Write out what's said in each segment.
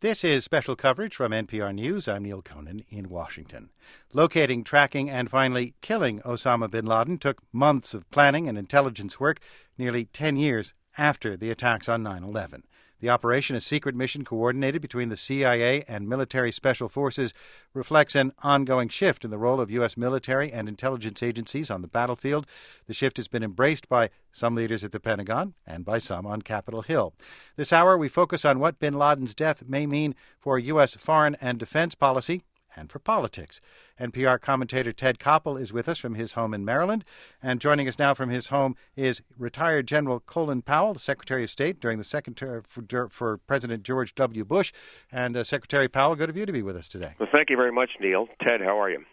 This is special coverage from NPR News. I'm Neil Conan in Washington. Locating, tracking, and finally killing Osama bin Laden took months of planning and intelligence work, nearly 10 years after the attacks on 9/11. The operation, a secret mission coordinated between the CIA and military special forces, reflects an ongoing shift in the role of U.S. military and intelligence agencies on the battlefield. The shift has been embraced by some leaders at the Pentagon and by some on Capitol Hill. This hour, we focus on what bin Laden's death may mean for U.S. foreign and defense policy and for politics. NPR commentator Ted Koppel is with us from his home in Maryland. And joining us now from his home is retired General Colin Powell, Secretary of State during the second term for President George W. Bush. And Secretary Powell, good of you to be with us today. Well, thank you very much, Neil. Ted, how are you?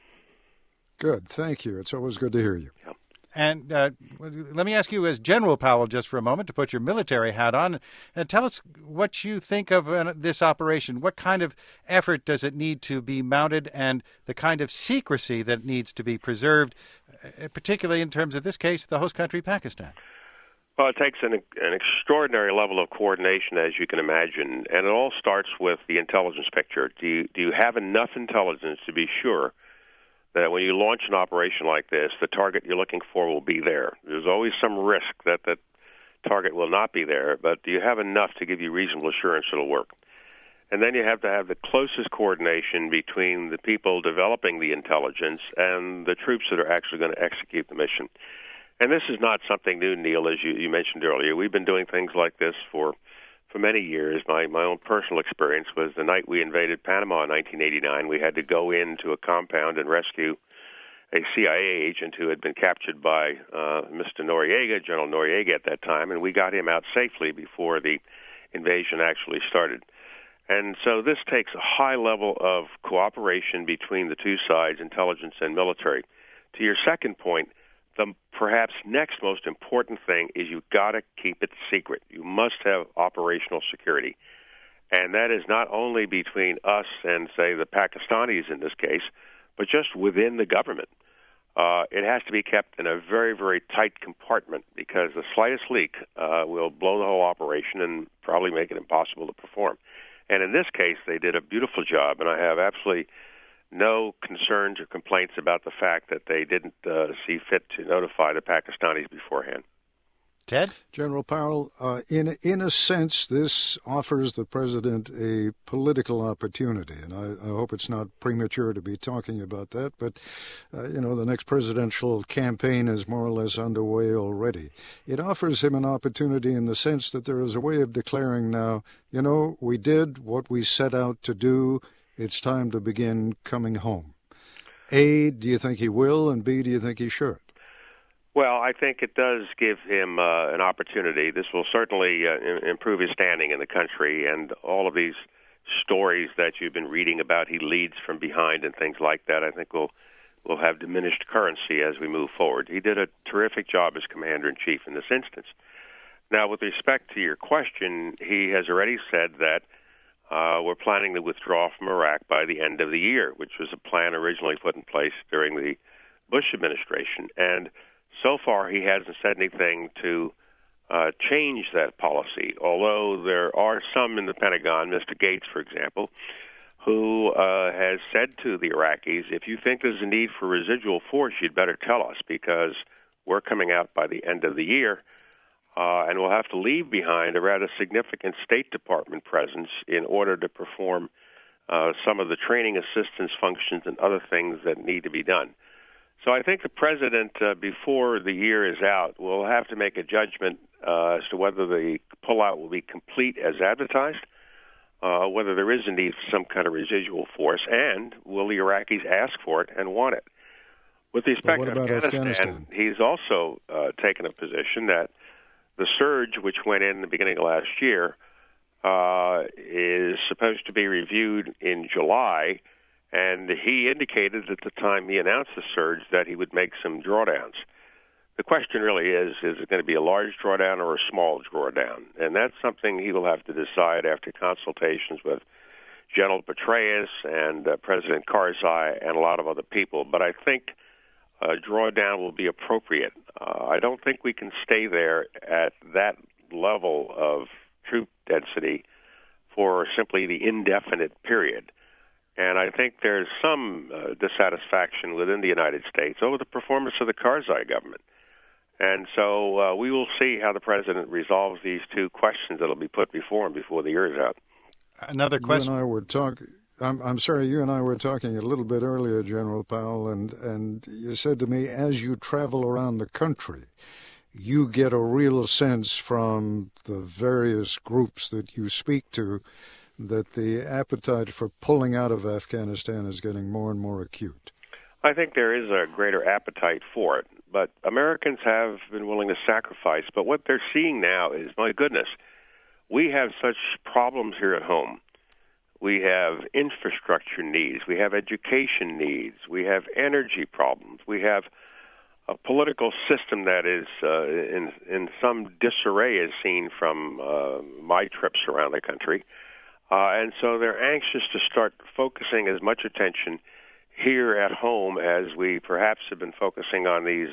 Good, thank you. It's always good to hear you. Yeah. And let me ask you, as General Powell, just for a moment, to put your military hat on, and tell us what you think of this operation. What kind of effort does it need to be mounted, and the kind of secrecy that needs to be preserved, particularly in terms of this case, the host country, Pakistan? Well, it takes an extraordinary level of coordination, as you can imagine, and it all starts with the intelligence picture. Do you have enough intelligence to be sure that when you launch an operation like this, the target you're looking for will be there? There's always some risk that that target will not be there, but do you have enough to give you reasonable assurance it'll work? And then you have to have the closest coordination between the people developing the intelligence and the troops that are actually going to execute the mission. And this is not something new, Neil, as you mentioned earlier. We've been doing things like this for many years. My own personal experience was the night we invaded Panama in 1989. We had to go into a compound and rescue a CIA agent who had been captured by Mr. Noriega, General Noriega at that time, and we got him out safely before the invasion actually started. And so this takes a high level of cooperation between the two sides, intelligence and military. To your second point, the perhaps next most important thing is you've got to keep it secret. You must have operational security. And that is not only between us and, say, the Pakistanis in this case, but just within the government. It has to be kept in a very, very tight compartment because the slightest leak will blow the whole operation and probably make it impossible to perform. And in this case, they did a beautiful job, and I have absolutely no concerns or complaints about the fact that they didn't see fit to notify the Pakistanis beforehand. Ted? General Powell, in a sense, this offers the president a political opportunity, and I hope it's not premature to be talking about that, but, the next presidential campaign is more or less underway already. It offers him an opportunity in the sense that there is a way of declaring now, we did what we set out to do. It's time to begin coming home. A, do you think he will? And B, do you think he should? Well, I think it does give him an opportunity. This will certainly improve his standing in the country, and all of these stories that you've been reading about he leads from behind and things like that, I think will have diminished currency as we move forward. He did a terrific job as Commander-in-Chief in this instance. Now, with respect to your question, he has already said that we're planning to withdraw from Iraq by the end of the year, which was a plan originally put in place during the Bush administration. And so far, he hasn't said anything to change that policy, although there are some in the Pentagon, Mr. Gates, for example, who has said to the Iraqis, if you think there's a need for residual force, you'd better tell us, because we're coming out by the end of the year, and we'll have to leave behind a rather significant State Department presence in order to perform some of the training assistance functions and other things that need to be done. So I think the president, before the year is out, will have to make a judgment as to whether the pullout will be complete as advertised, whether there is a need for some kind of residual force, and will the Iraqis ask for it and want it. With respect to Afghanistan, he's also taken a position that the surge, which went in the beginning of last year, is supposed to be reviewed in July, and he indicated at the time he announced the surge that he would make some drawdowns. The question really is it going to be a large drawdown or a small drawdown? And that's something he will have to decide after consultations with General Petraeus and President Karzai and a lot of other people. But I think a drawdown will be appropriate. I don't think we can stay there at that level of troop density for simply the indefinite period. And I think there's some dissatisfaction within the United States over the performance of the Karzai government. And so we will see how the president resolves these two questions that will be put before him before the year is out. Another question. You and I were talking. I'm sorry, you and I were talking a little bit earlier, General Powell, and you said to me, as you travel around the country, you get a real sense from the various groups that you speak to that the appetite for pulling out of Afghanistan is getting more and more acute. I think there is a greater appetite for it, but Americans have been willing to sacrifice. But what they're seeing now is, my goodness, we have such problems here at home. We have infrastructure needs. We have education needs. We have energy problems. We have a political system that is in some disarray, as seen from my trips around the country. And so they're anxious to start focusing as much attention here at home as we perhaps have been focusing on these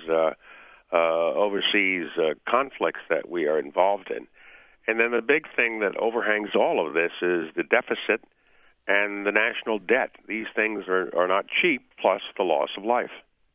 overseas conflicts that we are involved in. And then the big thing that overhangs all of this is the deficit and the national debt. These things are not cheap, plus the loss of life.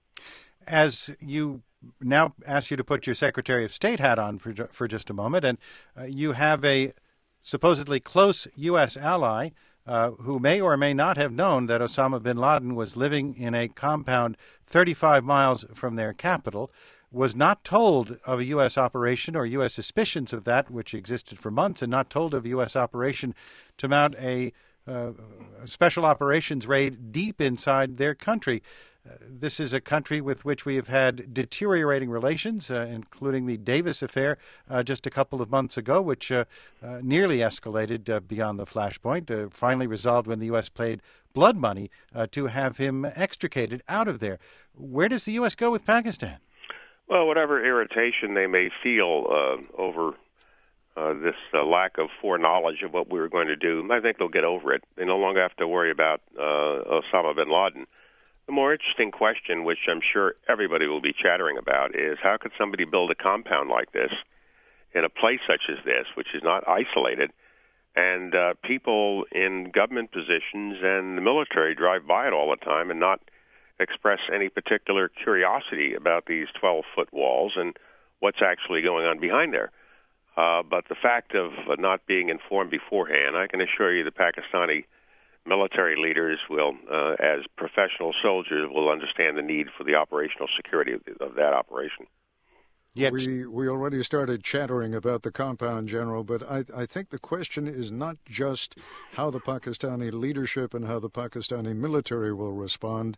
As you now ask you to put your Secretary of State hat on for just a moment, and you have a supposedly close U.S. ally who may or may not have known that Osama bin Laden was living in a compound 35 miles from their capital, was not told of a U.S. operation or U.S. suspicions of that, which existed for months, and not told of a U.S. operation to mount a special operations raid deep inside their country. This is a country with which we have had deteriorating relations, including the Davis affair just a couple of months ago, which nearly escalated beyond the flashpoint, finally resolved when the U.S. paid blood money to have him extricated out of there. Where does the U.S. go with Pakistan? Well, whatever irritation they may feel over this lack of foreknowledge of what we were going to do, I think they'll get over it. They no longer have to worry about Osama bin Laden. The more interesting question, which I'm sure everybody will be chattering about, is how could somebody build a compound like this in a place such as this, which is not isolated, and people in government positions and the military drive by it all the time and not express any particular curiosity about these 12-foot walls and what's actually going on behind there. But the fact of not being informed beforehand, I can assure you the Pakistani military leaders will, as professional soldiers, will understand the need for the operational security of that operation. Yet. We already started chattering about the compound, General, but I think the question is not just how the Pakistani leadership and how the Pakistani military will respond.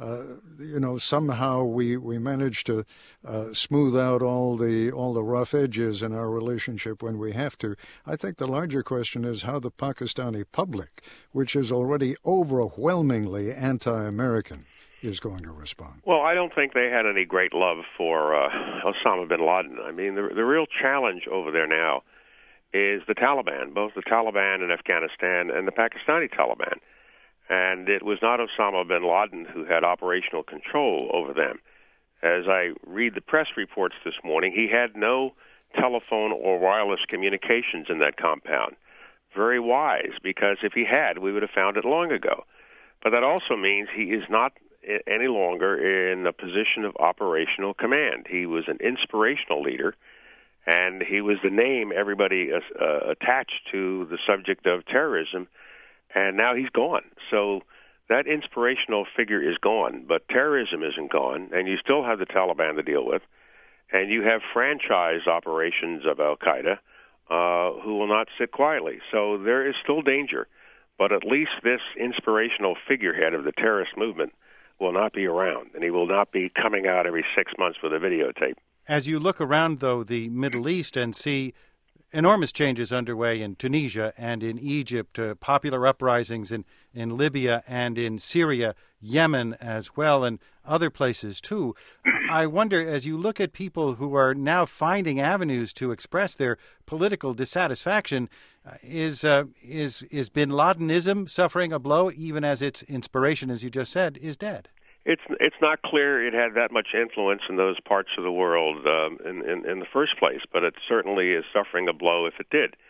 Somehow we managed to smooth out all the rough edges in our relationship when we have to. I think the larger question is how the Pakistani public, which is already overwhelmingly anti-American, is going to respond. Well, I don't think they had any great love for Osama bin Laden. I mean, the real challenge over there now is the Taliban, both the Taliban in Afghanistan and the Pakistani Taliban. And it was not Osama bin Laden who had operational control over them. As I read the press reports this morning, he had no telephone or wireless communications in that compound. Very wise, because if he had, we would have found it long ago. But that also means he is not any longer in a position of operational command. He was an inspirational leader, and he was the name everybody attached to the subject of terrorism, and now he's gone. So that inspirational figure is gone, but terrorism isn't gone, and you still have the Taliban to deal with, and you have franchise operations of al-Qaeda who will not sit quietly. So there is still danger, but at least this inspirational figurehead of the terrorist movement will not be around, and he will not be coming out every 6 months with a videotape. As you look around, though, the Middle East and see enormous changes underway in Tunisia and in Egypt, popular uprisings in Libya and in Syria, Yemen as well, and other places too, I wonder, as you look at people who are now finding avenues to express their political dissatisfaction, is bin Ladenism suffering a blow, even as its inspiration, as you just said, is dead? It's not clear it had that much influence in those parts of the world in the first place, but it certainly is suffering a blow if it did.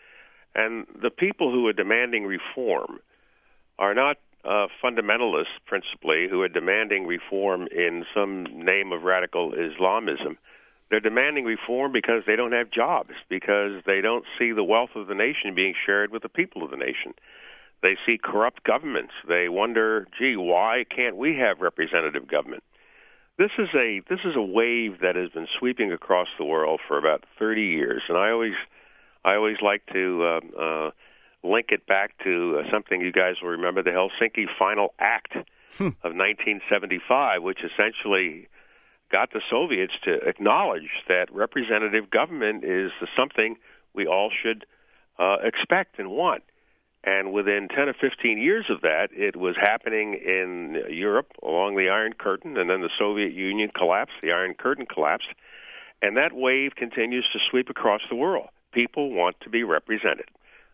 And the people who are demanding reform are not fundamentalists, principally, who are demanding reform in some name of radical Islamism. They're demanding reform because they don't have jobs, because they don't see the wealth of the nation being shared with the people of the nation. They see corrupt governments. They wonder, gee, why can't we have representative government? This is a wave that has been sweeping across the world for about 30 years, and I always like to link it back to something you guys will remember, the Helsinki Final Act of 1975, which essentially got the Soviets to acknowledge that representative government is something we all should expect and want. And within 10 or 15 years of that, it was happening in Europe along the Iron Curtain, and then the Soviet Union collapsed, the Iron Curtain collapsed, and that wave continues to sweep across the world. People want to be represented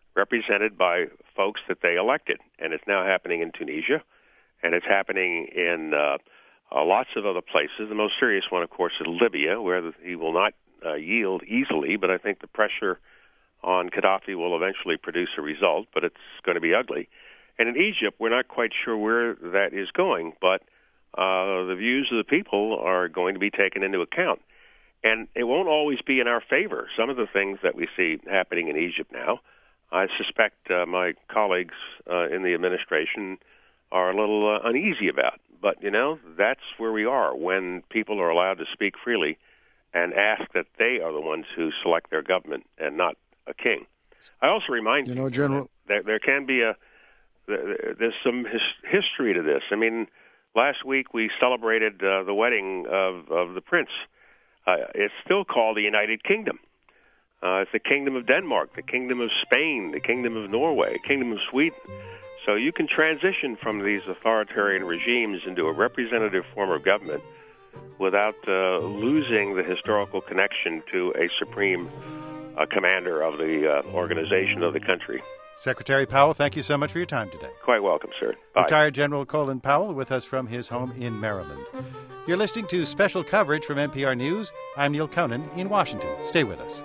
by folks that they elected. And it's now happening in Tunisia, and it's happening in lots of other places. The most serious one, of course, is Libya, where he will not yield easily, but I think the pressure on Gaddafi will eventually produce a result, but it's going to be ugly. And in Egypt, we're not quite sure where that is going, but the views of the people are going to be taken into account. And it won't always be in our favor. Some of the things that we see happening in Egypt now, I suspect my colleagues in the administration are a little uneasy about. But, that's where we are when people are allowed to speak freely and ask that they are the ones who select their government and not a king. I also remind you, General, that there can be there's some history to this. I mean, last week we celebrated the wedding of the prince. It's still called the United Kingdom. It's the Kingdom of Denmark, the Kingdom of Spain, the Kingdom of Norway, Kingdom of Sweden. So you can transition from these authoritarian regimes into a representative form of government without losing the historical connection to a supreme commander of the organization of the country. Secretary Powell, thank you so much for your time today. Quite welcome, sir. Bye. Retired General Colin Powell with us from his home in Maryland. You're listening to special coverage from NPR News. I'm Neil Conan in Washington. Stay with us.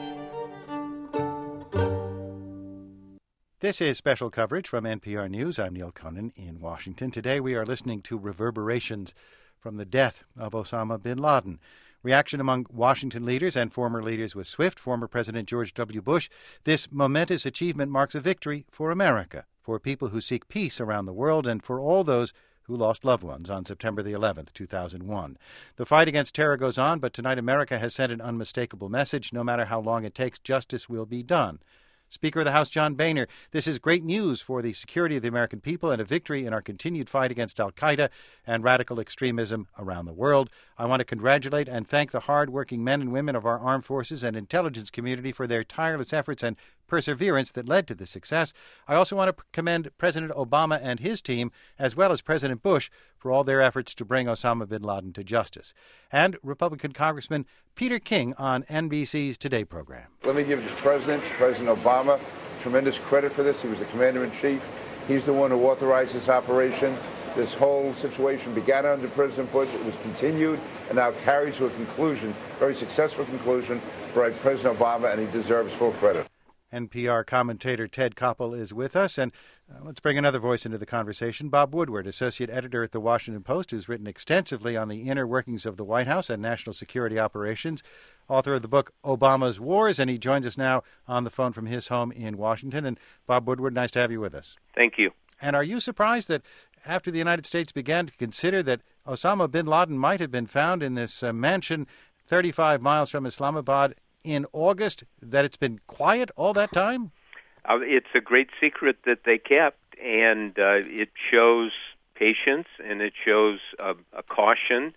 This is special coverage from NPR News. I'm Neil Conan in Washington. Today we are listening to reverberations from the death of Osama bin Laden. Reaction among Washington leaders and former leaders was swift. Former President George W. Bush, this momentous achievement marks a victory for America, for people who seek peace around the world, and for all those who lost loved ones on September the 11th, 2001. The fight against terror goes on, but tonight America has sent an unmistakable message. No matter how long it takes, justice will be done. Speaker of the House John Boehner, this is great news for the security of the American people and a victory in our continued fight against al-Qaeda and radical extremism around the world. I want to congratulate and thank the hard-working men and women of our armed forces and intelligence community for their tireless efforts and perseverance that led to this success. I also want to commend President Obama and his team, as well as President Bush, for all their efforts to bring Osama bin Laden to justice. And Republican Congressman Peter King on NBC's Today program. Let me give the President Obama, tremendous credit for this. He was the commander-in-chief. He's the one who authorized this operation. This whole situation began under President Bush. It was continued and now carried to a conclusion, very successful conclusion by President Obama, and he deserves full credit. NPR commentator Ted Koppel is with us, and let's bring another voice into the conversation. Bob Woodward, associate editor at The Washington Post, who's written extensively on the inner workings of the White House and national security operations, author of the book Obama's Wars, and he joins us now on the phone from his home in Washington. And Bob Woodward, nice to have you with us. Thank you. And are you surprised that after the United States began to consider that Osama bin Laden might have been found in this mansion 35 miles from Islamabad in August, that it's been quiet all that time? It's a great secret that they kept, and it shows patience, and it shows a caution.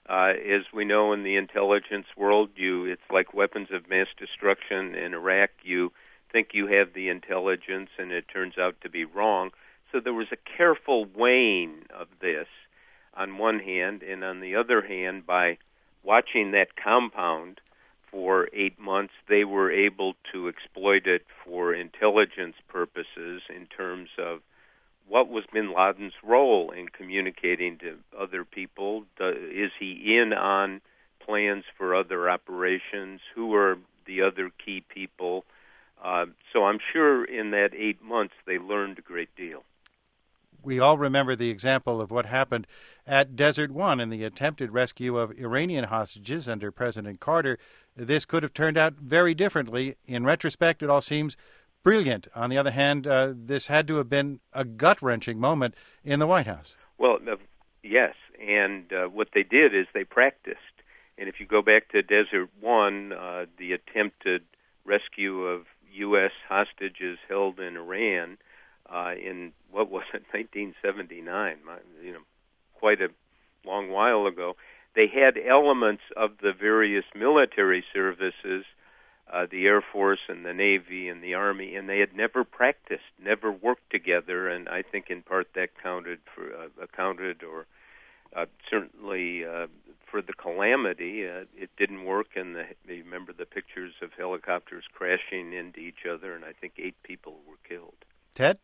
As we know in the intelligence world, it's like weapons of mass destruction in Iraq. You think you have the intelligence, and it turns out to be wrong. So there was a careful weighing of this on one hand, and on the other hand, by watching that compound for 8 months, they were able to exploit it for intelligence purposes in terms of what was bin Laden's role in communicating to other people. Is he in on plans for other operations? Who are the other key people? So I'm sure in that 8 months they learned a great deal. We all remember the example of what happened at Desert One in the attempted rescue of Iranian hostages under President Carter. This could have turned out very differently. In retrospect, it all seems brilliant. On the other hand, this had to have been a gut-wrenching moment in the White House. Well, yes, and what they did is they practiced. And if you go back to Desert One, the attempted rescue of U.S. hostages held in Iran in, what was it, 1979, quite a long while ago, they had elements of the various military services, the Air Force and the Navy and the Army, and they had never practiced, never worked together, and I think in part that certainly for the calamity. It didn't work, and you remember the pictures of helicopters crashing into each other, and I think 8 people were killed. Ted?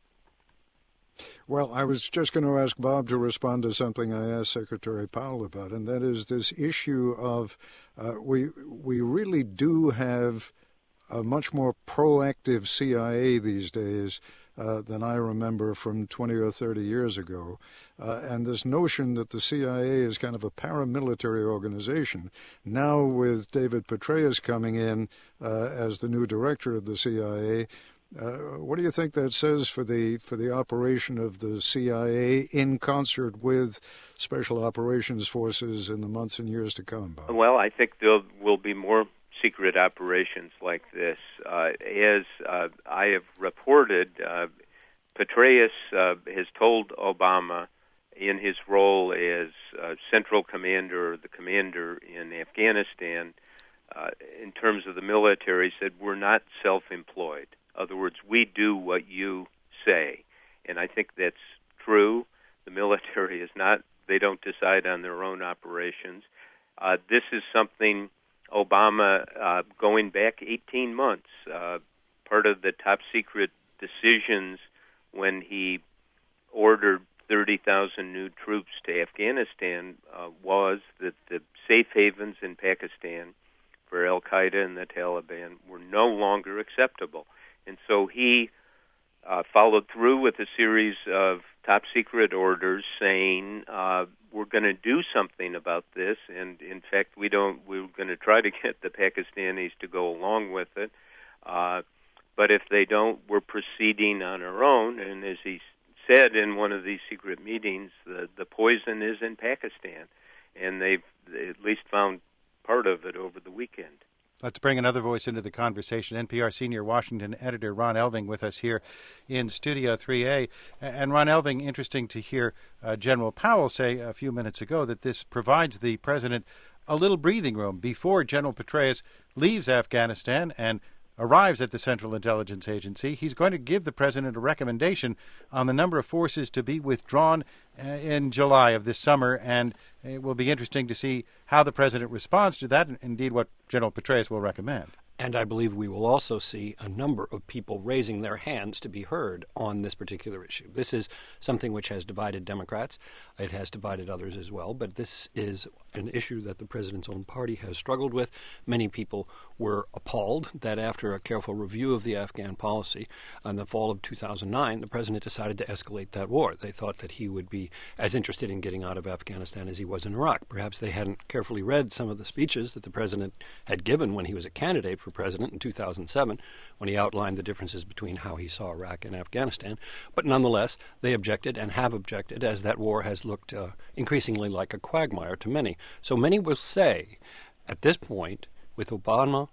Well, I was just going to ask Bob to respond to something I asked Secretary Powell about, and that is this issue of we really do have a much more proactive CIA these days than I remember from 20 or 30 years ago. And this notion that the CIA is kind of a paramilitary organization, now with David Petraeus coming in as the new director of the CIA, what do you think that says for the operation of the CIA in concert with Special Operations Forces in the months and years to come, Bob? Well, I think there will be more secret operations like this. As I have reported, Petraeus has told Obama in his role as Central Commander, the commander in Afghanistan, in terms of the military, said, we're not self-employed. In other words, we do what you say. And I think that's true. The military is not, they don't decide on their own operations. This is something Obama, going back 18 months, part of the top secret decisions when he ordered 30,000 new troops to Afghanistan was that the safe havens in Pakistan for al-Qaeda and the Taliban were no longer acceptable. And so he followed through with a series of top secret orders saying we're going to do something about this, and in fact we're going to try to get the Pakistanis to go along with it. But if they don't, we're proceeding on our own. And as he said in one of these secret meetings, the poison is in Pakistan, and they've at least found part of it over the weekend. Let's bring another voice into the conversation. NPR senior Washington editor Ron Elving with us here in Studio 3A. And Ron Elving, interesting to hear General Powell say a few minutes ago that this provides the president a little breathing room before General Petraeus leaves Afghanistan and arrives at the Central Intelligence Agency. He's going to give the president a recommendation on the number of forces to be withdrawn in July of this summer, and it will be interesting to see how the president responds to that, and indeed what General Petraeus will recommend. And I believe we will also see a number of people raising their hands to be heard on this particular issue. This is something which has divided Democrats. It has divided others as well. But this is an issue that the president's own party has struggled with. Many people were appalled that after a careful review of the Afghan policy in the fall of 2009, the president decided to escalate that war. They thought that he would be as interested in getting out of Afghanistan as he was in Iraq. Perhaps they hadn't carefully read some of the speeches that the president had given when he was a candidate for president in 2007, when he outlined the differences between how he saw Iraq and Afghanistan. But nonetheless, they objected and have objected, as that war has looked increasingly like a quagmire to many. So many will say, at this point, with Obama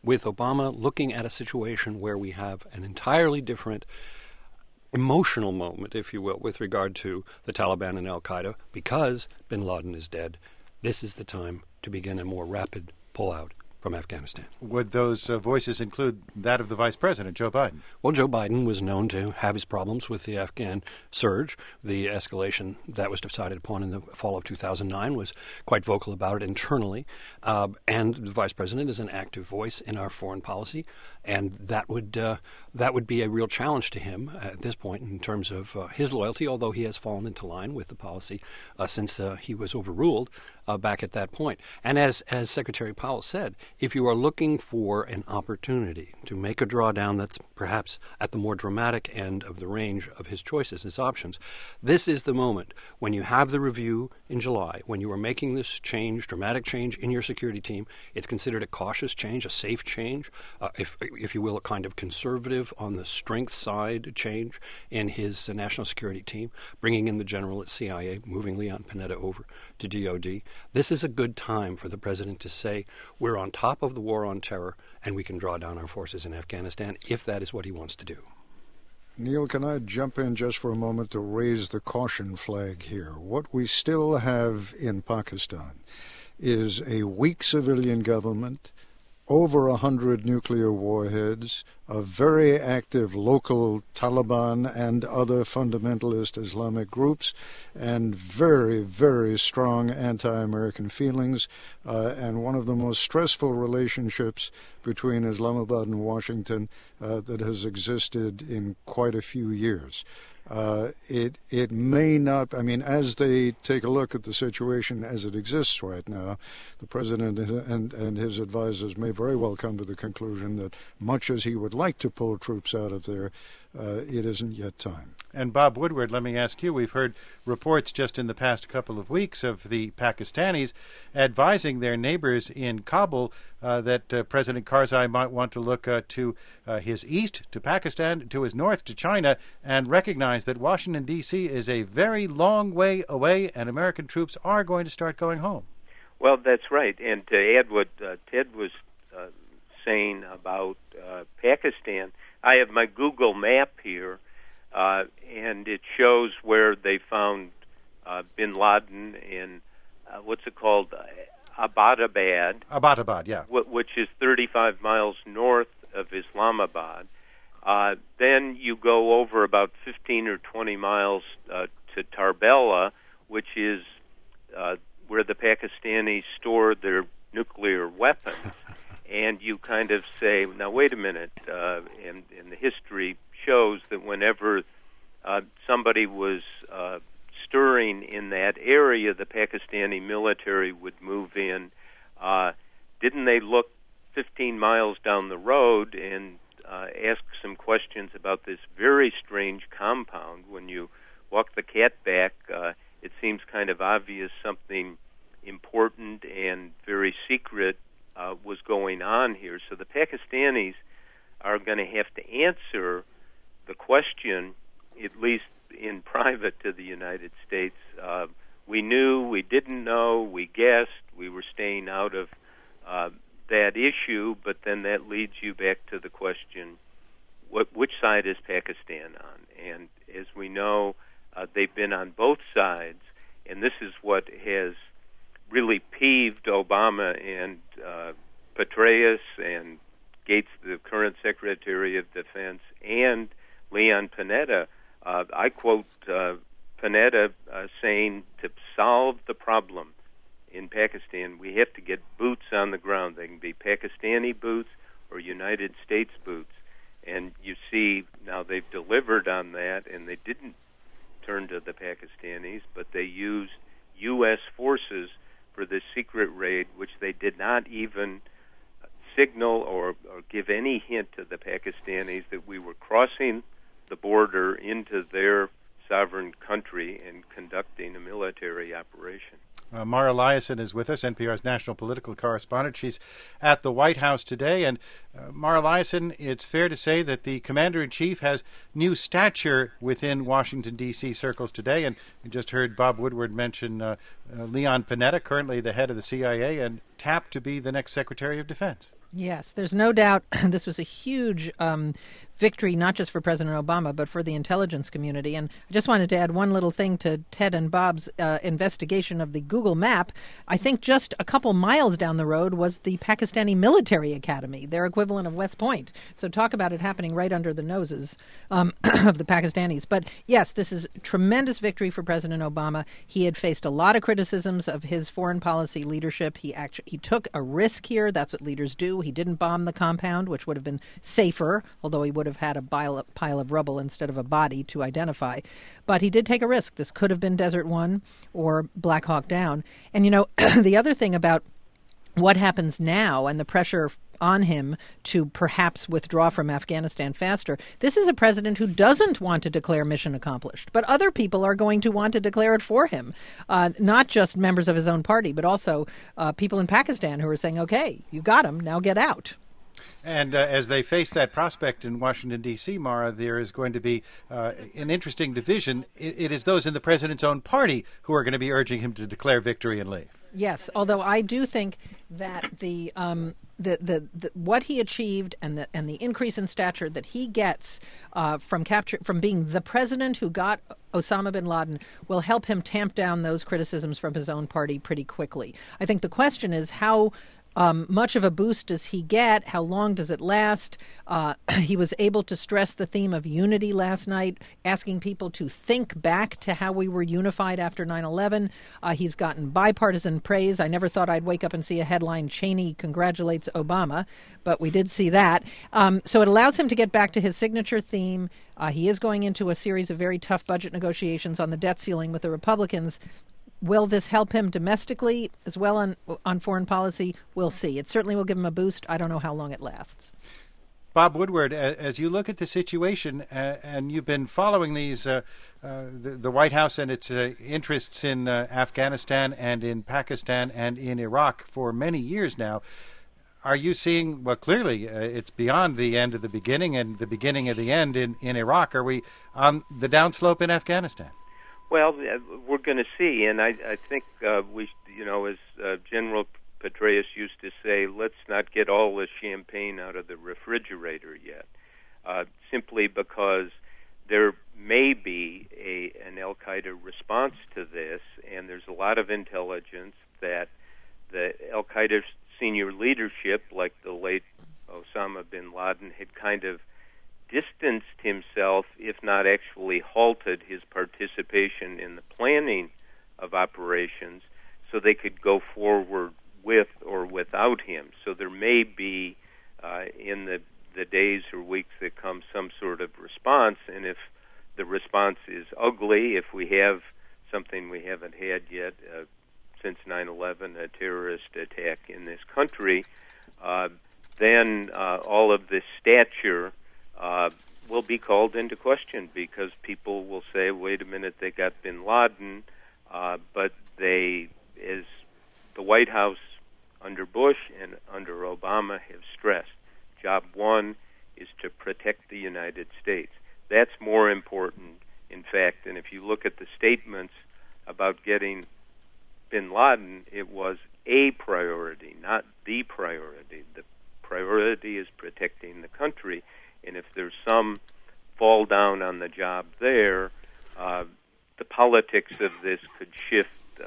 looking at a situation where we have an entirely different emotional moment, if you will, with regard to the Taliban and al-Qaeda, because bin Laden is dead, this is the time to begin a more rapid pullout from Afghanistan. Would those voices include that of the Vice President, Joe Biden? Well, Joe Biden was known to have his problems with the Afghan surge. The escalation that was decided upon in the fall of 2009 was quite vocal about it internally. And the Vice President is an active voice in our foreign policy. And that would be a real challenge to him at this point in terms of his loyalty, although he has fallen into line with the policy since he was overruled back at that point. And as Secretary Powell said, if you are looking for an opportunity to make a drawdown that's perhaps at the more dramatic end of the range of his choices, his options, this is the moment when you have the review in July, when you are making this change, dramatic change in your security team. It's considered a cautious change, a safe change, if you will, a kind of conservative on the strength side change in his national security team, bringing in the general at CIA, moving Leon Panetta over to DOD. This is a good time for the president to say we're on top of the war on terror and we can draw down our forces in Afghanistan if that is what he wants to do. Neil, can I jump in just for a moment to raise the caution flag here? What we still have in Pakistan is a weak civilian government, over 100 nuclear warheads, a very active local Taliban and other fundamentalist Islamic groups, and very, very strong anti-American feelings, and one of the most stressful relationships between Islamabad and Washington that has existed in quite a few years. It may not, as they take a look at the situation as it exists right now, the president and his advisors may very well come to the conclusion that much as he would like to pull troops out of there, it isn't yet time. And Bob Woodward, let me ask you, we've heard reports just in the past couple of weeks of the Pakistanis advising their neighbors in Kabul that President Karzai might want to look to his east, to Pakistan, to his north, to China, and recognize that Washington, D.C. is a very long way away and American troops are going to start going home. Well, that's right. And to add what Ted was saying about Pakistan, I have my Google map here, and it shows where they found bin Laden in, what's it called, Abbottabad. Abbottabad, yeah. Which is 35 miles north of Islamabad. Then you go over about 15 or 20 miles to Tarbela, which is where the Pakistanis store their nuclear weapons. And you kind of say, now wait a minute, and the history shows that whenever somebody was stirring in that area, the Pakistani military would move in. Didn't they look 15 miles down the road and ask some questions about this very strange compound? When you walk the cat back, it seems kind of obvious something important and very secret was going on here. So the Pakistanis are going to have to answer the question, at least in private, to the United States. We knew, we didn't know, we guessed, we were staying out of that issue, but then that leads you back to the question, which side is Pakistan on? And as we know, they've been on both sides, and this is what has really peeved Obama and Petraeus and Gates, the current Secretary of Defense, and Leon Panetta. I quote Panetta saying, to solve the problem in Pakistan, we have to get boots on the ground. They can be Pakistani boots or United States boots. And you see now they've delivered on that, and they didn't turn to the Pakistanis, but they used U.S. forces for this secret raid, which they did not even signal or give any hint to the Pakistanis that we were crossing the border into their sovereign country and conducting a military operation. Mara Liasson is with us, NPR's national political correspondent. She's at the White House today. And Mara Liasson, it's fair to say that the commander-in-chief has new stature within Washington, D.C. circles today. And we just heard Bob Woodward mention Leon Panetta, currently the head of the CIA, and tapped to be the next Secretary of Defense. Yes, there's no doubt this was a huge victory, not just for President Obama, but for the intelligence community. And I just wanted to add one little thing to Ted and Bob's investigation of the Google map. I think just a couple miles down the road was the Pakistani Military Academy, their equivalent of West Point. So talk about it happening right under the noses of the Pakistanis. But yes, this is a tremendous victory for President Obama. He had faced a lot of criticisms of his foreign policy leadership. He He took a risk here. That's what leaders do. He didn't bomb the compound, which would have been safer, although he would have had a pile of rubble instead of a body to identify. But he did take a risk. This could have been Desert One or Black Hawk Down. And, the other thing about what happens now and the pressure on him to perhaps withdraw from Afghanistan faster. This is a president who doesn't want to declare mission accomplished, but other people are going to want to declare it for him, not just members of his own party, but also people in Pakistan who are saying, okay, you got him, now get out. And as they face that prospect in Washington, D.C., Mara, there is going to be an interesting division. It is those in the president's own party who are going to be urging him to declare victory and leave. Yes, although I do think that the what he achieved and the increase in stature that he gets from being the president who got Osama bin Laden will help him tamp down those criticisms from his own party pretty quickly. I think the question is how much of a boost does he get? How long does it last? He was able to stress the theme of unity last night, asking people to think back to how we were unified after 9/11. He's gotten bipartisan praise. I never thought I'd wake up and see a headline, Cheney congratulates Obama, but we did see that. So it allows him to get back to his signature theme. He is going into a series of very tough budget negotiations on the debt ceiling with the Republicans. Will this help him domestically as well on foreign policy? We'll see. It certainly will give him a boost. I don't know how long it lasts. Bob Woodward, as you look at the situation, and you've been following these, the White House and its interests in Afghanistan and in Pakistan and in Iraq for many years now, are you seeing, well, clearly it's beyond the end of the beginning and the beginning of the end in Iraq. Are we on the downslope in Afghanistan? Well, we're going to see, and I think we, as General Petraeus used to say, let's not get all the champagne out of the refrigerator yet, simply because there may be an al-Qaeda response to this, and there's a lot of intelligence that the al-Qaeda senior leadership, like the late Osama bin Laden, had kind of distanced himself, if not actually halted his participation in the planning of operations, so they could go forward with or without him. So there may be, in the days or weeks that come, some sort of response, and if the response is ugly, if we have something we haven't had yet since 9/11, a terrorist attack in this country, then all of this stature will be called into question, because people will say, wait a minute, they got bin Laden, but they, as the White House under Bush and under Obama have stressed, job one is to protect the United States. That's more important, in fact, and if you look at the statements about getting bin Laden, it was a priority, not the priority. The priority is protecting the country. And if there's some fall down on the job there, the politics of this could shift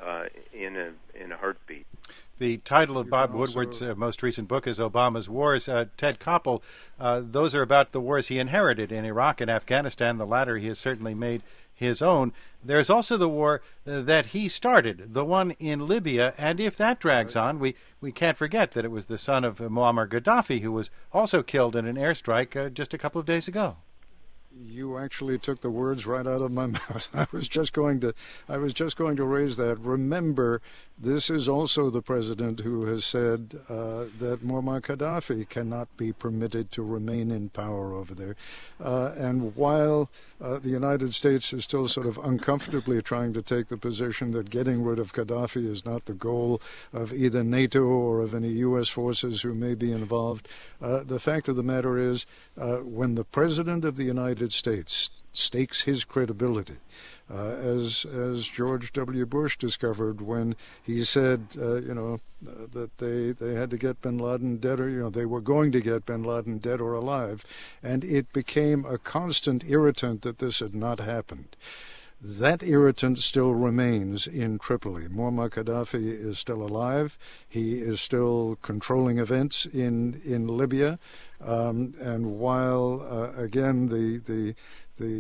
in a heartbeat. The title of Bob Woodward's most recent book is Obama's Wars. Ted Koppel, those are about the wars he inherited in Iraq and Afghanistan. The latter he has certainly made his own. There's also the war that he started, the one in Libya, and if that drags on, we can't forget that it was the son of Muammar Gaddafi who was also killed in an airstrike just a couple of days ago. You actually took the words right out of my mouth. I was just going to raise that. Remember, this is also the president who has said that Muammar Gaddafi cannot be permitted to remain in power over there. And while the United States is still sort of uncomfortably trying to take the position that getting rid of Gaddafi is not the goal of either NATO or of any U.S. forces who may be involved, the fact of the matter is, when the president of the United States stakes his credibility, as George W. Bush discovered when he said, that they had to get bin Laden dead, or they were going to get bin Laden dead or alive, and it became a constant irritant that this had not happened. That irritant still remains in Tripoli. Muammar Gaddafi is still alive. He is still controlling events in Libya. And while, again, the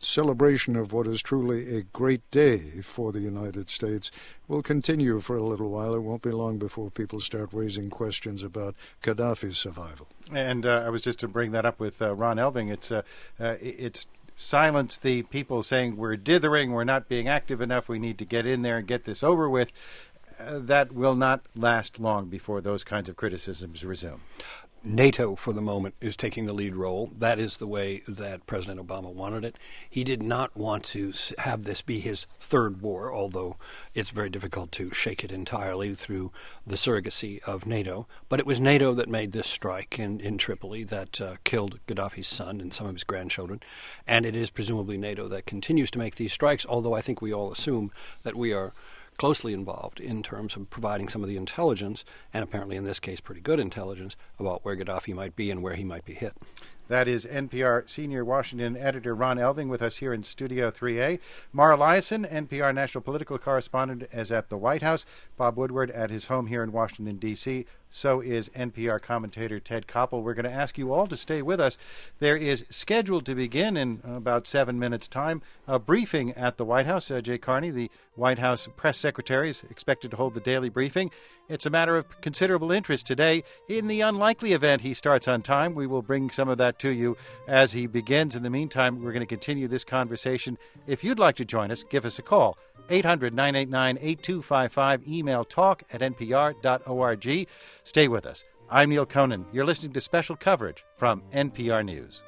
celebration of what is truly a great day for the United States will continue for a little while. It won't be long before people start raising questions about Gaddafi's survival. And I was just to bring that up with Ron Elving. It's silence the people saying we're dithering, we're not being active enough, we need to get in there and get this over with. That will not last long before those kinds of criticisms resume. NATO, for the moment, is taking the lead role. That is the way that President Obama wanted it. He did not want to have this be his third war, although it's very difficult to shake it entirely through the surrogacy of NATO. But it was NATO that made this strike in Tripoli that killed Gaddafi's son and some of his grandchildren. And it is presumably NATO that continues to make these strikes, although I think we all assume that we are closely involved in terms of providing some of the intelligence, and apparently in this case pretty good intelligence, about where Gaddafi might be and where he might be hit. That is NPR senior Washington editor Ron Elving with us here in Studio 3A. Mara Liasson, NPR national political correspondent, is at the White House. Bob Woodward at his home here in Washington, D.C. So is NPR commentator Ted Koppel. We're going to ask you all to stay with us. There is scheduled to begin in about 7 minutes' time a briefing at the White House. Jay Carney, the White House press secretary, is expected to hold the daily briefing. It's a matter of considerable interest today. In the unlikely event he starts on time, we will bring some of that to you as he begins. In the meantime, we're going to continue this conversation. If you'd like to join us, give us a call. 800-989-8255. Email talk@npr.org. Stay with us. I'm Neil Conan. You're listening to special coverage from NPR News.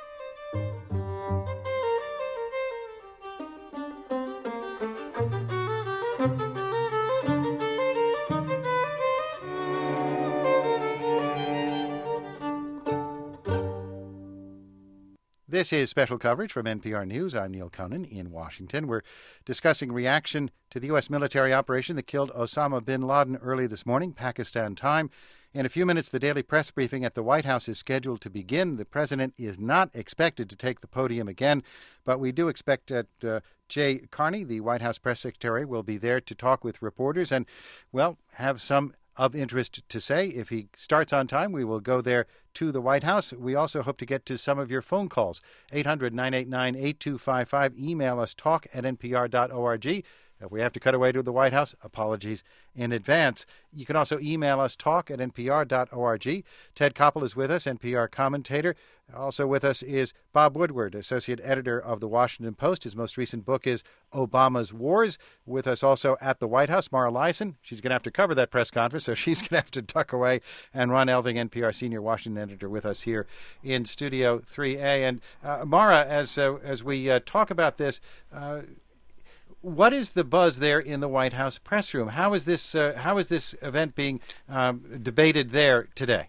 This is special coverage from NPR News. I'm Neil Conan in Washington. We're discussing reaction to the U.S. military operation that killed Osama bin Laden early this morning, Pakistan time. In a few minutes, the daily press briefing at the White House is scheduled to begin. The president is not expected to take the podium again, but we do expect that Jay Carney, the White House press secretary, will be there to talk with reporters and, well, have some of interest to say. If he starts on time, we will go there to the White House. We also hope to get to some of your phone calls. 800-989-8255. Email us talk@npr.org. If we have to cut away to the White House, apologies in advance. You can also email us talk@npr.org. Ted Koppel is with us, NPR commentator. Also with us is Bob Woodward, associate editor of The Washington Post. His most recent book is Obama's Wars. With us also at the White House, Mara Liasson. She's going to have to cover that press conference, so she's going to have to duck away. And Ron Elving, NPR senior Washington editor, with us here in Studio 3A. And Mara, as we talk about this, what is the buzz there in the White House press room? How is this event being debated there today?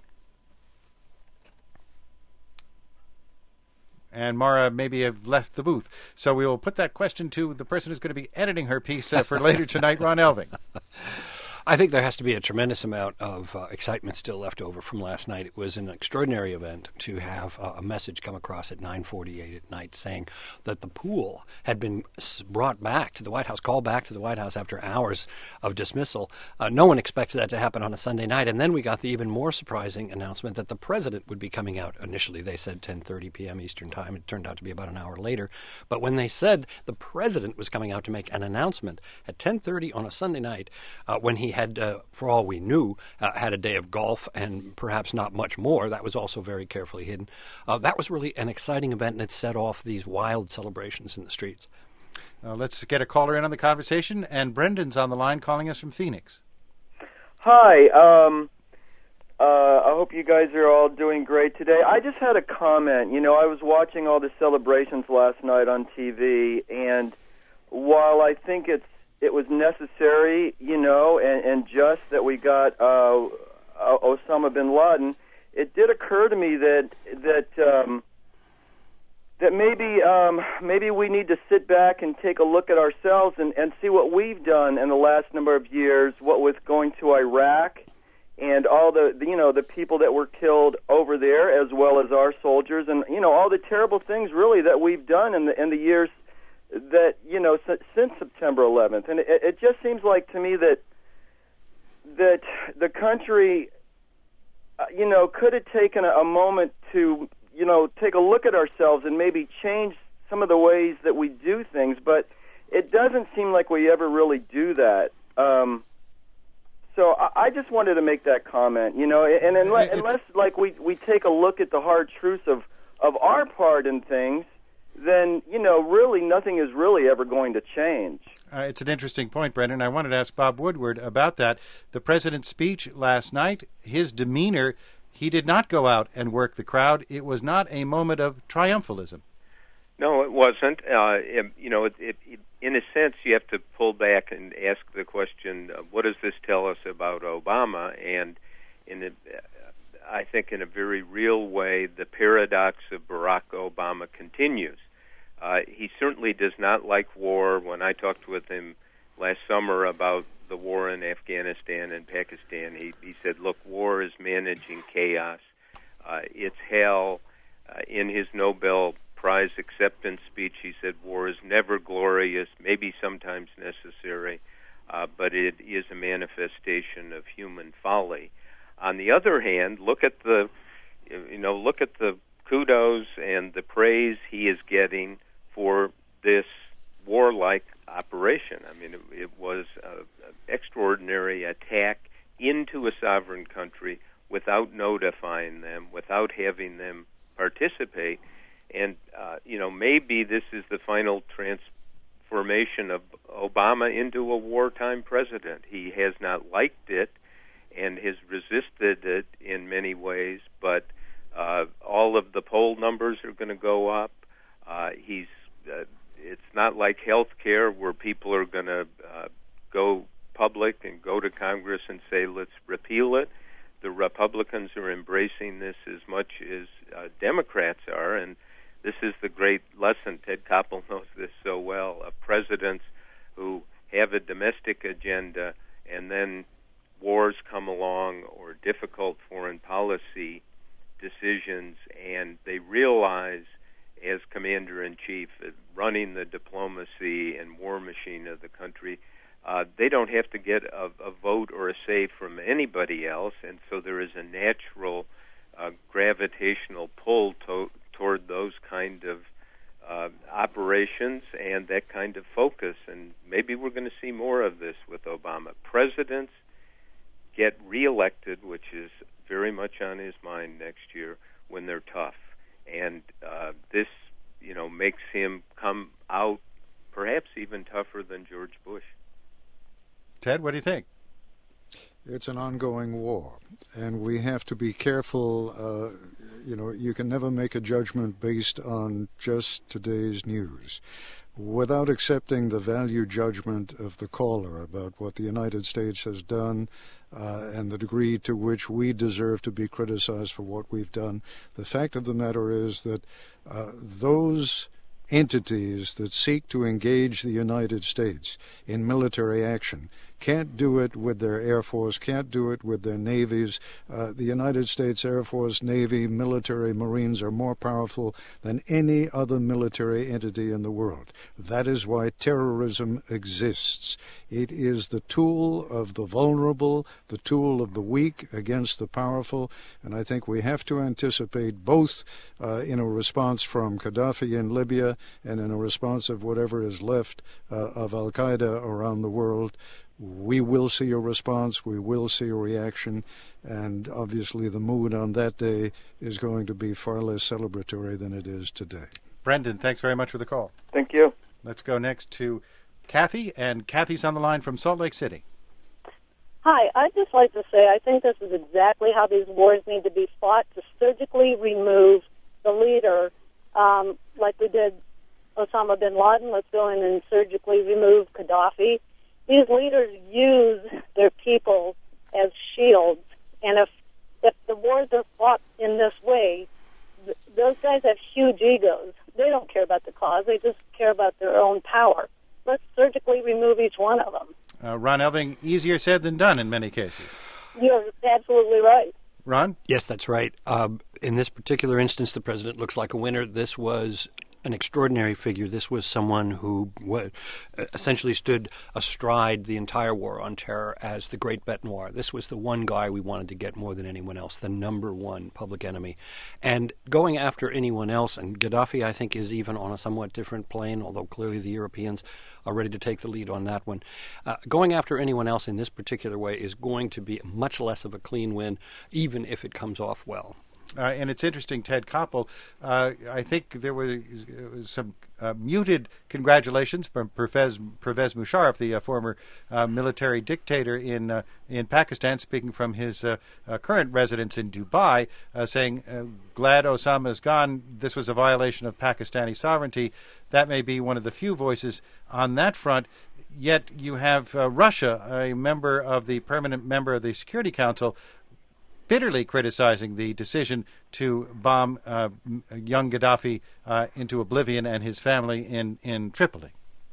And Mara maybe have left the booth. So we will put that question to the person who's going to be editing her piece for later tonight, Ron Elving. I think there has to be a tremendous amount of excitement still left over from last night. It was an extraordinary event to have a message come across at 9:48 at night saying that the pool had been brought back to the White House, called back to the White House after hours of dismissal. No one expected that to happen on a Sunday night. And then we got the even more surprising announcement that the president would be coming out. Initially, they said 10:30 p.m. Eastern Time. It turned out to be about an hour later. But when they said the president was coming out to make an announcement at 10:30 on a Sunday night, when he had, for all we knew, had a day of golf and perhaps not much more. That was also very carefully hidden. That was really an exciting event, and it set off these wild celebrations in the streets. Let's get a caller in on the conversation, and Brendan's on the line calling us from Phoenix. Hi. I hope you guys are all doing great today. I just had a comment. You know, I was watching all the celebrations last night on TV, and while I think it was necessary, you know, and just that we got Osama bin Laden, it did occur to me that maybe we need to sit back and take a look at ourselves and see what we've done in the last number of years, what with going to Iraq and all the people that were killed over there, as well as our soldiers, and all the terrible things really that we've done in the years that since September 11th. And it just seems like to me that the country could have taken a moment to take a look at ourselves and maybe change some of the ways that we do things, but it doesn't seem like we ever really do that. So I just wanted to make that comment, you know, and unless like we take a look at the hard truths of our part in things, then, you know, really nothing is really ever going to change. It's an interesting point, Brendan. I wanted to ask Bob Woodward about that. The president's speech last night, his demeanor, he did not go out and work the crowd. It was not a moment of triumphalism. No, it wasn't. You know, in a sense, you have to pull back and ask the question, what does this tell us about Obama? And I think in a very real way, the paradox of Barack Obama continues. He certainly does not like war. When I talked with him last summer about the war in Afghanistan and Pakistan, he said, look, war is managing chaos. It's hell. In his Nobel Prize acceptance speech, he said, war is never glorious, maybe sometimes necessary, but it is a manifestation of human folly. On the other hand, look at the kudos and the praise he is getting for this warlike operation. I mean, it was an extraordinary attack into a sovereign country without notifying them, without having them participate. And, you know, maybe this is the final transformation of Obama into a wartime president. He has not liked it and has resisted it in many ways, but all of the poll numbers are going to go up. It's not like health care where people are going to go public and go to Congress and say, let's repeal it. The Republicans are embracing this as much as Democrats are, and this is the great lesson. Ted Koppel knows this so well, of presidents who have a domestic agenda and then wars come along or difficult foreign policy decisions, and they realize as commander-in-chief, running the diplomacy and war machine of the country, they don't have to get a vote or a say from anybody else, and so there is a natural gravitational pull toward those kind of operations and that kind of focus, and maybe we're going to see more of this with Obama. Presidents get reelected, which is very much on his mind next year, when they're tough. And this, you know, makes him come out perhaps even tougher than George Bush. Ted, what do you think? It's an ongoing war, and we have to be careful. You know, you can never make a judgment based on just today's news. Without accepting the value judgment of the caller about what the United States has done and the degree to which we deserve to be criticized for what we've done, the fact of the matter is that those entities that seek to engage the United States in military action can't do it with their Air Force, can't do it with their navies. The United States Air Force, Navy, military, Marines are more powerful than any other military entity in the world. That is why terrorism exists. It is the tool of the vulnerable, the tool of the weak against the powerful, and I think we have to anticipate both in a response from Gaddafi in Libya and in a response of whatever is left of al-Qaeda around the world. We will see a response, we will see a reaction, and obviously the mood on that day is going to be far less celebratory than it is today. Brendan, thanks very much for the call. Thank you. Let's go next to Kathy, and Kathy's on the line from Salt Lake City. Hi, I'd just like to say I think this is exactly how these wars need to be fought, to surgically remove the leader, like we did Osama bin Laden. Let's go in and surgically remove Gaddafi. These leaders use their people as shields, and if the wars are fought in this way, those guys have huge egos. They don't care about the cause. They just care about their own power. Let's surgically remove each one of them. Ron Elving, easier said than done in many cases. You're absolutely right. Ron? Yes, that's right. In this particular instance, the president looks like a winner. This was an extraordinary figure. This was someone who essentially stood astride the entire war on terror as the great bête noire. This was the one guy we wanted to get more than anyone else, the number one public enemy. And going after anyone else, and Gaddafi, I think, is even on a somewhat different plane, although clearly the Europeans are ready to take the lead on that one. Going after anyone else in this particular way is going to be much less of a clean win, even if it comes off well. And it's interesting, Ted Koppel, I think there was some muted congratulations from Pervez Musharraf, the former military dictator in Pakistan, speaking from his current residence in Dubai, saying, glad Osama is gone. This was a violation of Pakistani sovereignty. That may be one of the few voices on that front. Yet you have Russia, a permanent member of the Security Council, bitterly criticizing the decision to bomb young Gaddafi into oblivion and his family in Tripoli.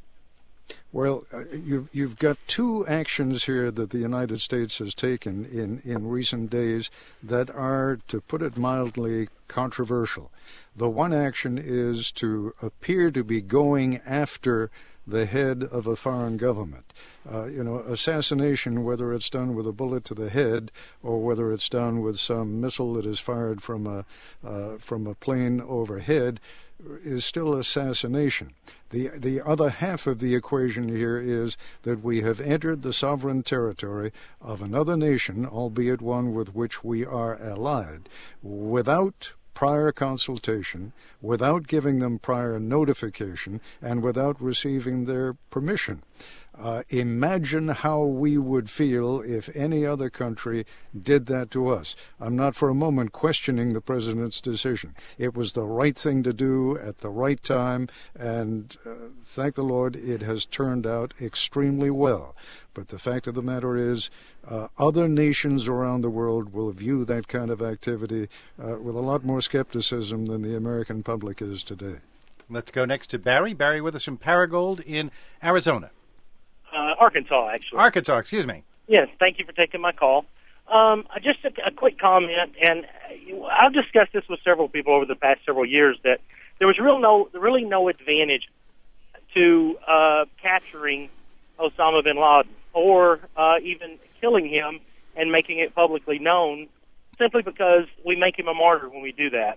Well, you've got two actions here that the United States has taken in recent days that are, to put it mildly, controversial. The one action is to appear to be going after the head of a foreign government. Assassination, whether it's done with a bullet to the head or whether it's done with some missile that is fired from a plane overhead, is still assassination. The other half of the equation here is that we have entered the sovereign territory of another nation, albeit one with which we are allied, without prior consultation, without giving them prior notification, and without receiving their permission. Imagine how we would feel if any other country did that to us. I'm not for a moment questioning the president's decision. It was the right thing to do at the right time, and thank the Lord, it has turned out extremely well. But the fact of the matter is, other nations around the world will view that kind of activity with a lot more skepticism than the American public is today. Let's go next to Barry. Barry with us from Paragould in Arizona. Arkansas, actually. Arkansas, excuse me. Yes, thank you for taking my call. Just a quick comment, and I've discussed this with several people over the past several years, that there was really no advantage to capturing Osama bin Laden or even killing him and making it publicly known, simply because we make him a martyr when we do that.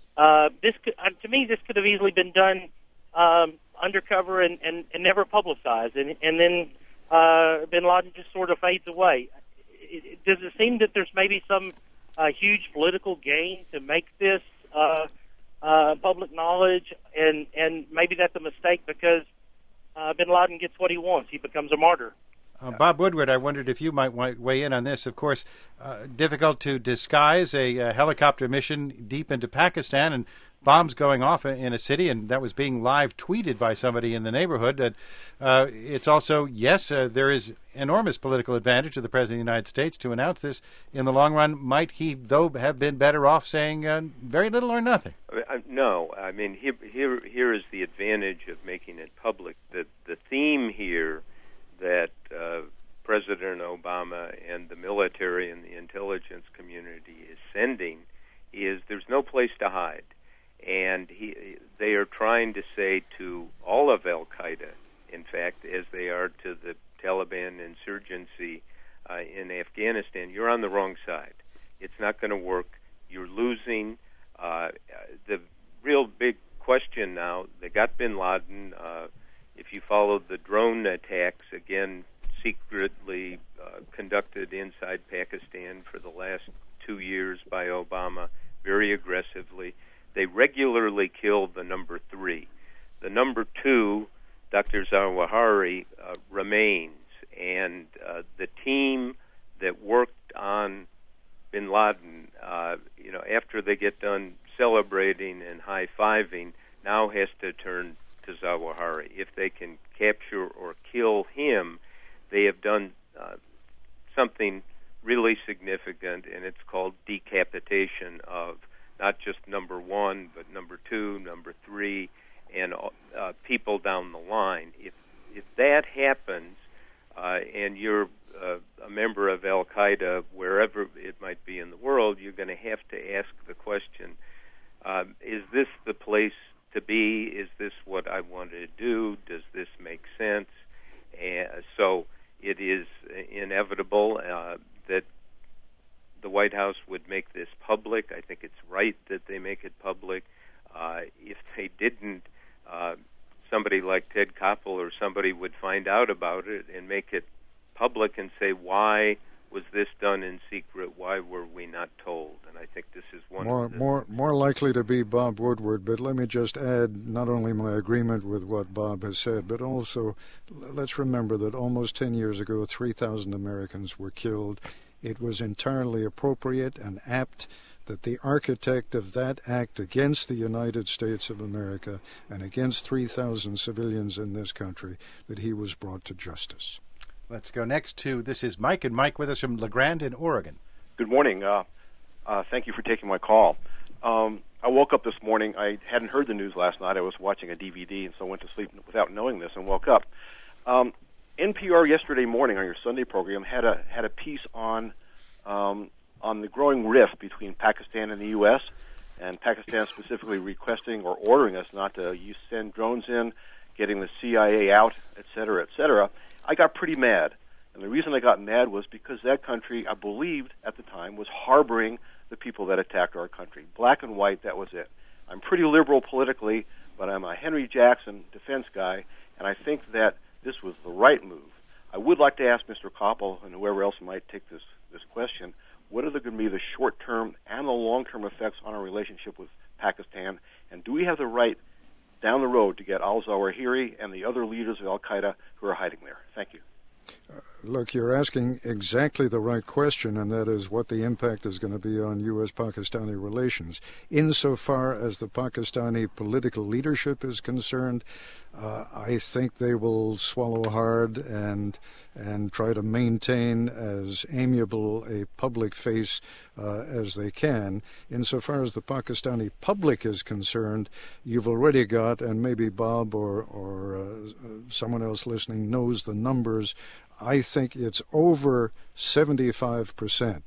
To me, this could have easily been done undercover and never publicized, and then bin Laden just sort of fades away. Does it seem that there's maybe some huge political gain to make this public knowledge, and maybe that's a mistake because bin Laden gets what he wants. He becomes a martyr. Bob Woodward, I wondered if you might weigh in on this. Of course, difficult to disguise a helicopter mission deep into Pakistan and bombs going off in a city, and that was being live tweeted by somebody in the neighborhood. It's also, yes, there is enormous political advantage to the President of the United States to announce this. In the long run, might he, though, have been better off saying very little or nothing? No. I mean, here is the advantage of making it public. The theme here that President Obama and the military and the intelligence community is sending is there's no place to hide. And they are trying to say to all of al-Qaeda, in fact, as they are to the Taliban insurgency in Afghanistan, you're on the wrong side. It's not going to work. You're losing. The real big question now, they got bin Laden. If you followed the drone attacks, again, secretly conducted inside Pakistan for the last 2 years by Obama, very aggressively, they regularly kill the number 3. The number 2, Dr. Zawahiri, remains. And the team that worked on bin Laden, after they get done celebrating and high-fiving, now has to turn to Zawahiri. If they can capture or kill him, they have done something really significant, and it's called decapitation of not just number 1, but number 2, number 3, and people down the line. If that happens, and you're a member of al-Qaeda, wherever it might be in the world, you're going to have to ask the question, is this the place to be? Is sense. So it is inevitable that the White House would make this public. I think it's right that they make it public. If they didn't, somebody like Ted Koppel or somebody would find out about it and make it public and say, why was this done in secret? Why were we not told? And I think this is more likely to be Bob Woodward. But let me just add not only my agreement with what Bob has said, but also let's remember that almost 10 years ago, 3,000 Americans were killed. It was entirely appropriate and apt that the architect of that act against the United States of America and against 3,000 civilians in this country, that he was brought to justice. Let's go next to, this is Mike, and Mike with us from La Grande in Oregon. Good morning. Thank you for taking my call. I woke up this morning. I hadn't heard the news last night. I was watching a DVD, and so I went to sleep without knowing this and woke up. NPR yesterday morning on your Sunday program had a piece on the growing rift between Pakistan and the U.S., and Pakistan specifically requesting or ordering us not to send drones in, getting the CIA out, et cetera, et cetera. I got pretty mad. And the reason I got mad was because that country, I believed at the time, was harboring the people that attacked our country. Black and white, that was it. I'm pretty liberal politically, but I'm a Henry Jackson defense guy, and I think that this was the right move. I would like to ask Mr. Koppel and whoever else might take this question, what are going to be the short-term and the long-term effects on our relationship with Pakistan, and do we have the right down the road to get al-Zawahiri and the other leaders of al-Qaeda who are hiding there? Thank you. Look, you're asking exactly the right question, and that is what the impact is going to be on U.S.-Pakistani relations. Insofar as the Pakistani political leadership is concerned, I think they will swallow hard and try to maintain as amiable a public face as they can. Insofar as the Pakistani public is concerned, you've already got, and maybe Bob or someone else listening knows the numbers, I think it's over 75%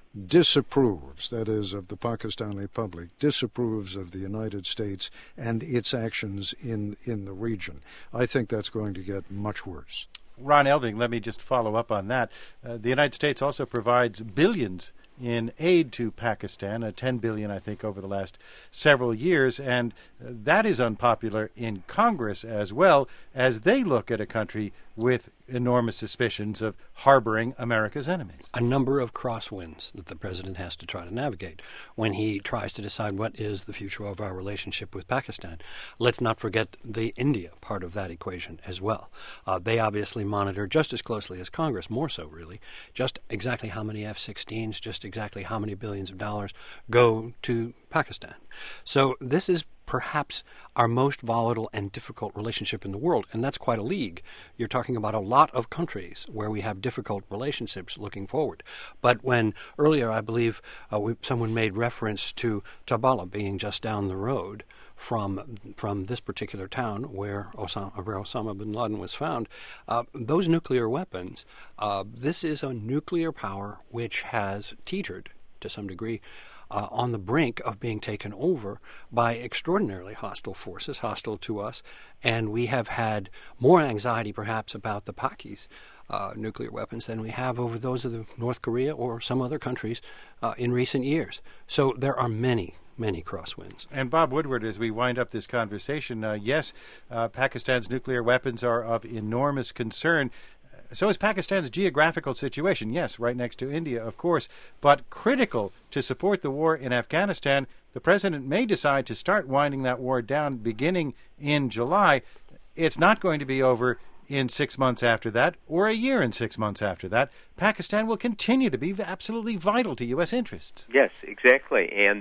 disapproves, that is, of the Pakistani public, disapproves of the United States and its actions in the region. I think that's going to get much worse. Ron Elving, let me just follow up on that. The United States also provides billions in aid to Pakistan, $10 billion, I think, over the last several years, and that is unpopular in Congress as well, as they look at a country with enormous suspicions of harboring America's enemies. A number of crosswinds that the president has to try to navigate when he tries to decide what is the future of our relationship with Pakistan. Let's not forget the India part of that equation as well. They obviously monitor just as closely as Congress, more so really, just exactly how many F-16s, just exactly how many billions of dollars go to Pakistan. So this is perhaps our most volatile and difficult relationship in the world, and that's quite a league. You're talking about a lot of countries where we have difficult relationships looking forward. But when earlier, I believe, someone made reference to Tabala being just down the road from this particular town where Osama bin Laden was found, those nuclear weapons, this is a nuclear power which has teetered, to some degree, on the brink of being taken over by extraordinarily hostile forces, hostile to us, and we have had more anxiety perhaps about the Pakis nuclear weapons than we have over those of North Korea or some other countries in recent years. So there are many crosswinds. And Bob Woodward, as we wind up this conversation, yes, Pakistan's nuclear weapons are of enormous concern. So is Pakistan's geographical situation, yes, right next to India, of course, but critical to support the war in Afghanistan. The president may decide to start winding that war down beginning in July. It's not going to be over in 6 months after that, or a year and 6 months after that. Pakistan will continue to be absolutely vital to U.S. interests. Yes, exactly, and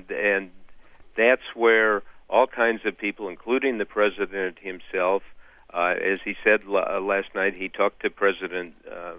that's where all kinds of people, including the president himself, as he said last night, he talked to President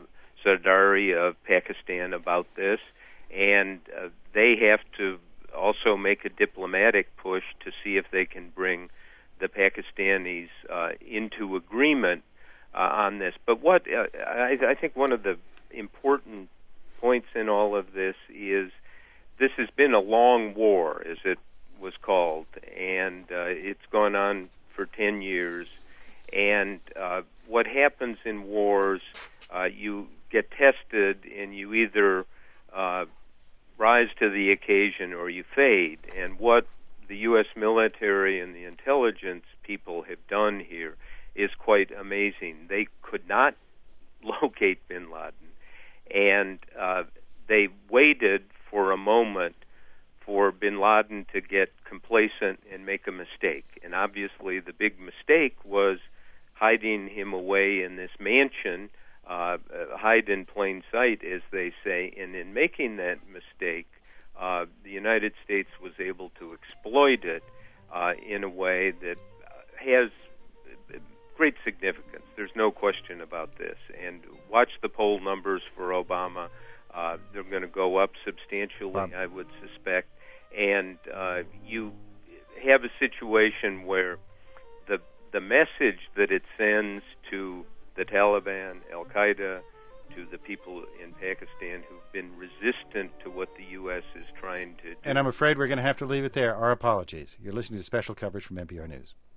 Zardari of Pakistan about this, and they have to also make a diplomatic push to see if they can bring the Pakistanis into agreement on this. But what I think one of the important points in all of this is this has been a long war, as it was called, and it's gone on for 10 years. And what happens in wars, you get tested and you either rise to the occasion or you fade. And what the U.S. military and the intelligence people have done here is quite amazing. They could not locate bin Laden, and they waited for a moment for bin Laden to get complacent and make a mistake. And obviously the big mistake was hiding him away in this mansion, hide in plain sight, as they say. And in making that mistake, the United States was able to exploit it in a way that has great significance. There's no question about this. And watch the poll numbers for Obama. They're going to go up substantially, I would suspect. And you have a situation where the message that it sends to the Taliban, Al-Qaeda, to the people in Pakistan who've been resistant to what the U.S. is trying to do. And I'm afraid we're going to have to leave it there. Our apologies. You're listening to special coverage from NPR News.